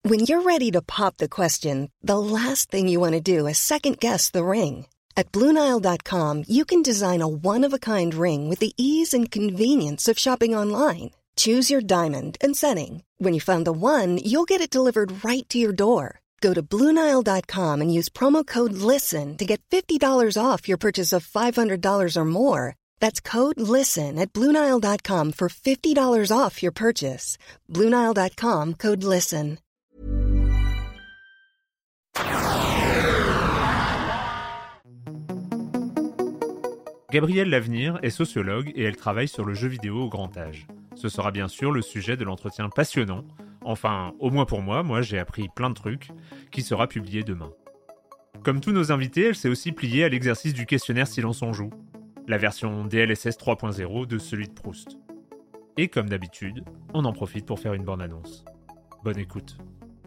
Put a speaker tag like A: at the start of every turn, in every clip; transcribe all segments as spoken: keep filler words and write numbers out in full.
A: When you're ready to pop the question, the last thing you want to do is second-guess the ring. At Blue Nile dot com, you can design a one-of-a-kind ring with the ease and convenience of shopping online. Choose your diamond and setting. When you find the one, you'll get it delivered right to your door. Go to Blue Nile dot com and use promo code LISTEN to get fifty dollars off your purchase of five hundred dollars or more. That's code LISTEN at Blue Nile dot com for fifty dollars off your purchase. Blue Nile dot com, code LISTEN.
B: Gabrielle Lavenir est sociologue et elle travaille sur le jeu vidéo au grand âge. Ce sera bien sûr le sujet de l'entretien passionnant, enfin, au moins pour moi, moi j'ai appris plein de trucs, qui sera publié demain. Comme tous nos invités, elle s'est aussi pliée à l'exercice du questionnaire Silence on joue, la version D L S S trois point zéro de celui de Proust. Et comme d'habitude, on en profite pour faire une bonne annonce. Bonne écoute.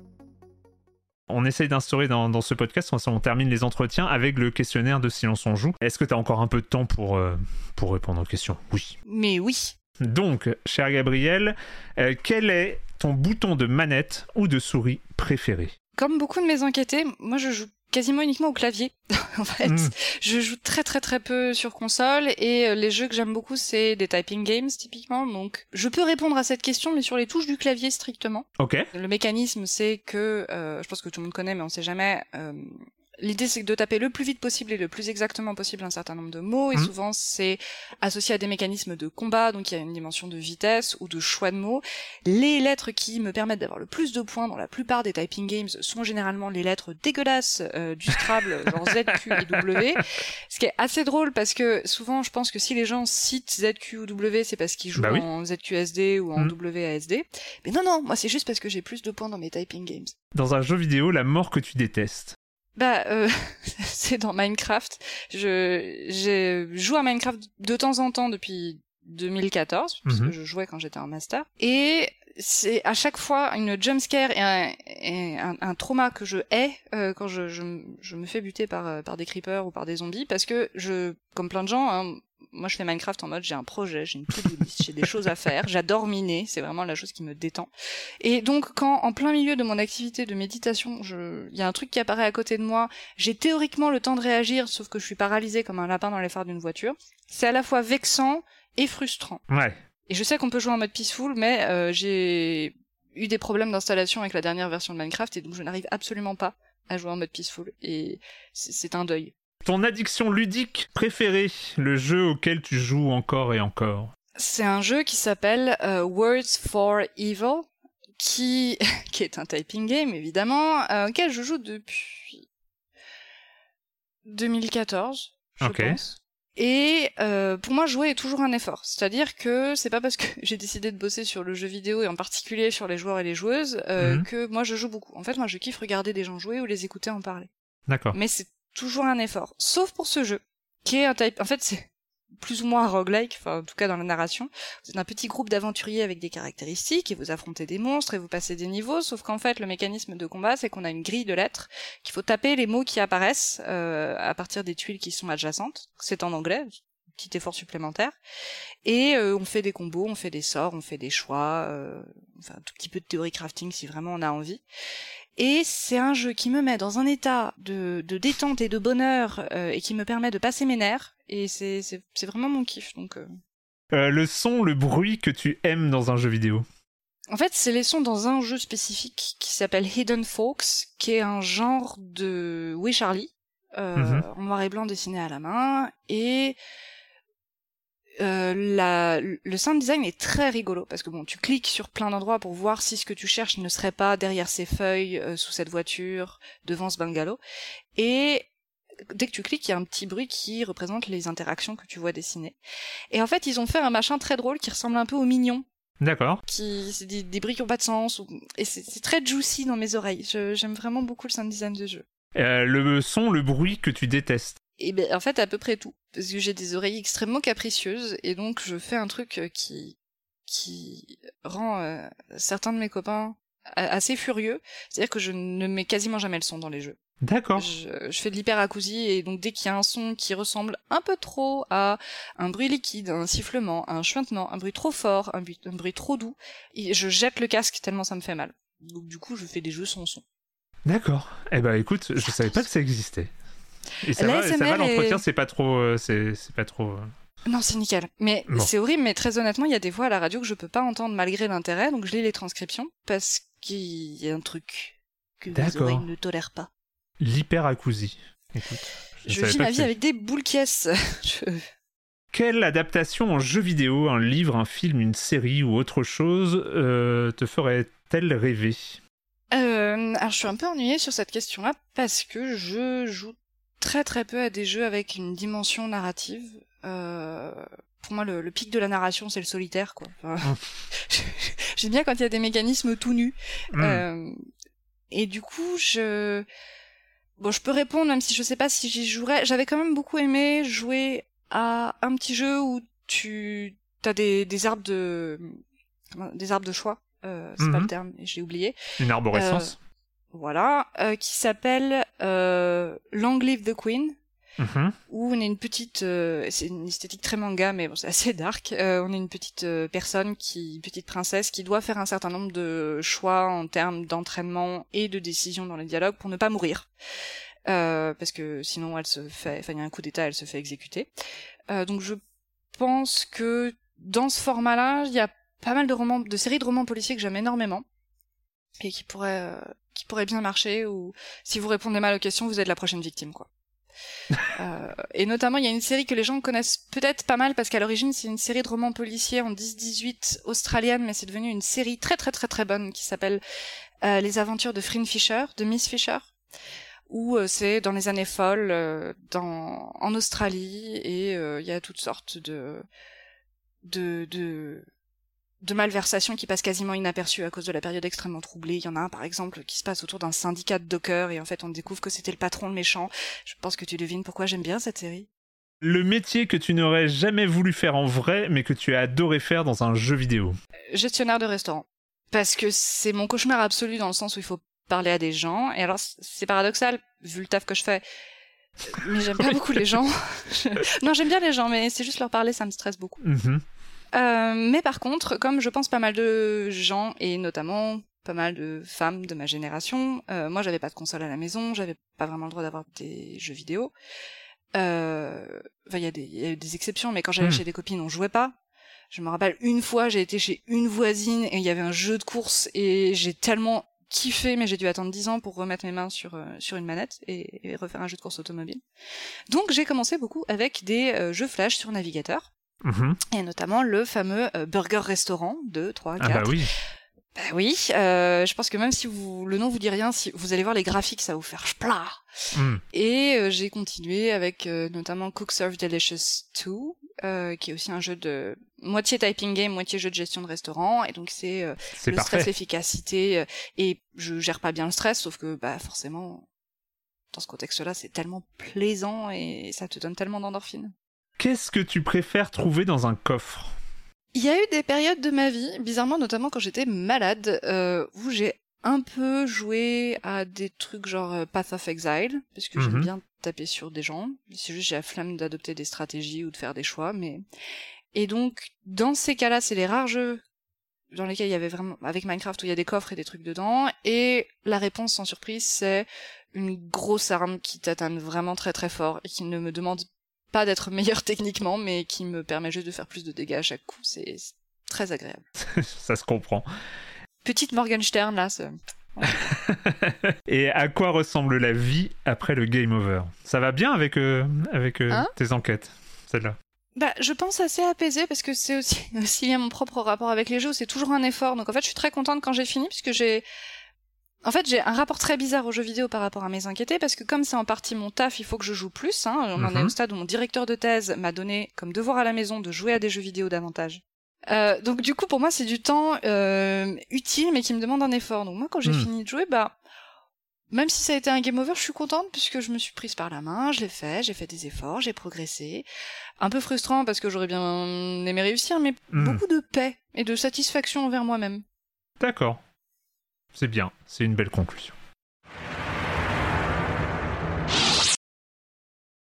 B: On essaye d'instaurer dans, dans ce podcast, on, on termine les entretiens avec le questionnaire de Silence on joue. Est-ce que tu as encore un peu de temps pour, euh, pour répondre aux questions ? Oui.
C: Mais oui.
B: Donc, chère Gabrielle, euh, quel est ton bouton de manette ou de souris préféré ?
C: Comme beaucoup de mes enquêtés, moi je joue quasiment uniquement au clavier. En fait, mmh. je joue très très très peu sur console et les jeux que j'aime beaucoup c'est des typing games typiquement. Donc, je peux répondre à cette question mais sur les touches du clavier strictement.
B: Ok.
C: Le mécanisme c'est que, euh, je pense que tout le monde connaît mais on sait jamais. Euh, L'idée, c'est de taper le plus vite possible et le plus exactement possible un certain nombre de mots, et mmh. souvent, c'est associé à des mécanismes de combat, donc il y a une dimension de vitesse ou de choix de mots. Les lettres qui me permettent d'avoir le plus de points dans la plupart des typing games sont généralement les lettres dégueulasses euh, du Scrabble, genre Z, Q et W, ce qui est assez drôle parce que souvent, je pense que si les gens citent Z, Q ou W, c'est parce qu'ils jouent bah oui. en Z Q S D ou en mmh. W A S D. Mais non, non, moi, c'est juste parce que j'ai plus de points dans mes typing games.
B: Dans un jeu vidéo, la mort que tu détestes.
C: Bah, euh, c'est dans Minecraft. Je, j'ai joué à Minecraft de temps en temps depuis deux mille quatorze, parce mm-hmm. que je jouais quand j'étais en master. Et c'est à chaque fois une jumpscare et un, et un, un trauma que je hais euh, quand je, je, je me fais buter par, par des creepers ou par des zombies, parce que je, comme plein de gens, hein, moi je fais Minecraft en mode j'ai un projet, j'ai une to-do list, j'ai des choses à faire, j'adore miner, c'est vraiment la chose qui me détend. Et donc quand en plein milieu de mon activité de méditation, je il y a un truc qui apparaît à côté de moi, j'ai théoriquement le temps de réagir sauf que je suis paralysée comme un lapin dans les phares d'une voiture. C'est à la fois vexant et frustrant.
B: Ouais.
C: Et je sais qu'on peut jouer en mode peaceful mais euh, j'ai eu des problèmes d'installation avec la dernière version de Minecraft et donc je n'arrive absolument pas à jouer en mode peaceful et c'est, c'est un deuil.
B: Ton addiction ludique préférée, le jeu auquel tu joues encore et encore.
C: C'est un jeu qui s'appelle uh, Words for Evil, qui qui est un typing game évidemment, euh, auquel je joue depuis deux mille quatorze, je
B: okay.
C: pense. Et euh, pour moi, jouer est toujours un effort. C'est-à-dire que c'est pas parce que j'ai décidé de bosser sur le jeu vidéo et en particulier sur les joueurs et les joueuses euh, mm-hmm. que moi je joue beaucoup. En fait, moi je kiffe regarder des gens jouer ou les écouter en parler.
B: D'accord.
C: Mais c'est toujours un effort, sauf pour ce jeu, qui est un type... En fait, c'est plus ou moins un roguelike, enfin, en tout cas dans la narration. Vous êtes un petit groupe d'aventuriers avec des caractéristiques, et vous affrontez des monstres, et vous passez des niveaux, sauf qu'en fait, le mécanisme de combat, c'est qu'on a une grille de lettres, qu'il faut taper les mots qui apparaissent euh, à partir des tuiles qui sont adjacentes. C'est en anglais, petit effort supplémentaire. Et euh, on fait des combos, on fait des sorts, on fait des choix, euh, enfin, un tout petit peu de théorie crafting si vraiment on a envie. Et c'est un jeu qui me met dans un état de, de détente et de bonheur euh, et qui me permet de passer mes nerfs. Et c'est, c'est, c'est vraiment mon kiff. Donc, euh...
B: Euh, le son, le bruit que tu aimes dans un jeu vidéo.
C: En fait, c'est les sons dans un jeu spécifique qui s'appelle Hidden Folks, qui est un genre de Oui Charlie, euh, mm-hmm. en noir et blanc dessiné à la main. Et Euh, la, le sound design est très rigolo parce que bon, tu cliques sur plein d'endroits pour voir si ce que tu cherches ne serait pas derrière ces feuilles, euh, sous cette voiture, devant ce bungalow. Et dès que tu cliques, il y a un petit bruit qui représente les interactions que tu vois dessinées. Et en fait, ils ont fait un machin très drôle qui ressemble un peu aux Mignons.
B: D'accord.
C: Qui, c'est des, des bruits qui ont pas de sens. Ou, et c'est, c'est très juicy dans mes oreilles. Je, j'aime vraiment beaucoup le sound design de jeu.
B: Euh, le son, le bruit que tu détestes.
C: Et ben en fait à peu près tout, parce que j'ai des oreilles extrêmement capricieuses et donc je fais un truc qui qui rend euh, certains de mes copains assez furieux, c'est-à-dire que je ne mets quasiment jamais le son dans les jeux.
B: D'accord.
C: Je, je fais de l'hyperacousie et donc dès qu'il y a un son qui ressemble un peu trop à un bruit liquide, un sifflement, un chuintement, un bruit trop fort, un bruit, un bruit trop doux, et je jette le casque tellement ça me fait mal. Donc du coup, je fais des jeux sans son.
B: D'accord. Eh ben écoute, je savais pas que ça existait. Et ça
C: La
B: va, ça va
C: est...
B: l'entretien, c'est pas trop... Euh, c'est, c'est pas trop... Euh...
C: Non, c'est nickel. Mais bon. C'est horrible, mais très honnêtement, il y a des voix à la radio que je peux pas entendre malgré l'intérêt, donc je lis les transcriptions, parce qu'il y a un truc que mes oreilles ne tolèrent pas.
B: L'hyperacousie. Écoute,
C: je, je vis ma vie avec des boules caisses. je...
B: Quelle adaptation en jeu vidéo, un livre, un film, une série ou autre chose euh, te ferait-elle rêver ?
C: euh, Alors, je suis un peu ennuyée sur cette question-là, parce que je joue très très peu à des jeux avec une dimension narrative. Euh, pour moi, le, le pic de la narration, c'est le solitaire, quoi. Enfin, mmh. J'aime bien quand il y a des mécanismes tout nus. Mmh. Euh, et du coup, je... Bon, je peux répondre, même si je sais pas si j'y jouerais. J'avais quand même beaucoup aimé jouer à un petit jeu où tu as des, des arbres de... Comment, des arbres de choix. Euh, c'est mmh. pas le terme, j'ai oublié.
B: Une arborescence.
C: Euh, voilà. Euh, qui s'appelle euh, Long Live the Queen. Mmh. Où on est une petite, euh, c'est une esthétique très manga, mais bon, c'est assez dark. Euh, on est une petite euh, personne qui, une petite princesse qui doit faire un certain nombre de choix en termes d'entraînement et de décisions dans les dialogues pour ne pas mourir, euh, parce que sinon elle se fait, enfin il y a un coup d'état, elle se fait exécuter. Euh, donc je pense que dans ce format-là, il y a pas mal de romans, de séries de romans policiers que j'aime énormément et qui pourraient, euh, qui pourraient bien marcher. Ou si vous répondez mal aux questions, vous êtes la prochaine victime, quoi. euh, et notamment il y a une série que les gens connaissent peut-être pas mal parce qu'à l'origine c'est une série de romans policiers en dix dix-huit australienne, mais c'est devenu une série très très très très bonne qui s'appelle euh, Les Aventures de Frin Fisher, de Miss Fisher, où euh, c'est dans les années folles euh, dans en Australie et il euh, y a toutes sortes de de de de malversations qui passent quasiment inaperçues à cause de la période extrêmement troublée. Il y en a un, par exemple, qui se passe autour d'un syndicat de dockers, et en fait, on découvre que c'était le patron, le méchant. Je pense que tu devines pourquoi j'aime bien cette série.
B: Le métier que tu n'aurais jamais voulu faire en vrai, mais que tu as adoré faire dans un jeu vidéo.
C: Gestionnaire de restaurant. Parce que c'est mon cauchemar absolu dans le sens où il faut parler à des gens. Et alors, c'est paradoxal, vu le taf que je fais, mais j'aime pas beaucoup les gens. Non, j'aime bien les gens, mais c'est juste leur parler, ça me stresse beaucoup. Mm-hmm. Euh, mais par contre, comme je pense pas mal de gens, et notamment pas mal de femmes de ma génération, euh, moi j'avais pas de console à la maison, j'avais pas vraiment le droit d'avoir des jeux vidéo. Euh, enfin, il y a des, il y a des exceptions, mais quand j'allais mmh. chez des copines, on jouait pas. Je me rappelle une fois, j'ai été chez une voisine et il y avait un jeu de course et j'ai tellement kiffé, mais j'ai dû attendre dix ans pour remettre mes mains sur, euh, sur une manette et, et refaire un jeu de course automobile. Donc j'ai commencé beaucoup avec des euh, jeux flash sur navigateur. Mmh. Et notamment le fameux euh, Burger Restaurant deux, trois, quatre.
B: Ah bah oui.
C: Bah oui, euh, je pense que même si vous, le nom vous dit rien, si vous allez voir les graphiques, ça va vous faire splat. Mm. Et euh, j'ai continué avec euh, notamment Cook Serve Delicious deux, euh, qui est aussi un jeu de moitié typing game, moitié jeu de gestion de restaurant. Et donc c'est, euh, c'est le parfait. Stress, l'efficacité. Euh, et je gère pas bien le stress, sauf que bah forcément, dans ce contexte-là, c'est tellement plaisant et ça te donne tellement d'endorphines.
B: Qu'est-ce que tu préfères trouver dans un coffre ?
C: Il y a eu des périodes de ma vie, bizarrement notamment quand j'étais malade, euh, où j'ai un peu joué à des trucs genre euh, Path of Exile, parce que mm-hmm. j'aime bien taper sur des gens. C'est juste j'ai la flemme d'adopter des stratégies ou de faire des choix, mais... Et donc, dans ces cas-là, c'est les rares jeux dans lesquels il y avait vraiment... Avec Minecraft, où il y a des coffres et des trucs dedans, et la réponse, sans surprise, c'est une grosse arme qui t'atteint vraiment très très fort, et qui ne me demande pas d'être meilleur techniquement, mais qui me permet juste de faire plus de dégâts à chaque coup. C'est, c'est très agréable.
B: Ça se comprend.
C: Petite Morgenstern, là. C'est...
B: Et à quoi ressemble la vie après le game over ? Ça va bien avec, euh, avec euh, hein tes enquêtes, celle-là ?
C: Bah, je pense assez apaisée, parce que c'est aussi, aussi lié à mon propre rapport avec les jeux, c'est toujours un effort. Donc en fait, je suis très contente quand j'ai fini, puisque j'ai... En fait, j'ai un rapport très bizarre aux jeux vidéo par rapport à mes inquiétés, parce que comme c'est en partie mon taf, il faut que je joue plus. Hein. On mm-hmm. en est au stade où mon directeur de thèse m'a donné comme devoir à la maison de jouer à des jeux vidéo davantage. Euh, donc du coup, pour moi, c'est du temps euh, utile, mais qui me demande un effort. Donc moi, quand j'ai mm. fini de jouer, bah, même si ça a été un game over, je suis contente, puisque je me suis prise par la main, je l'ai fait, j'ai fait des efforts, j'ai progressé. Un peu frustrant, parce que j'aurais bien aimé réussir, mais mm. beaucoup de paix et de satisfaction envers moi-même.
B: D'accord. C'est bien, c'est une belle conclusion.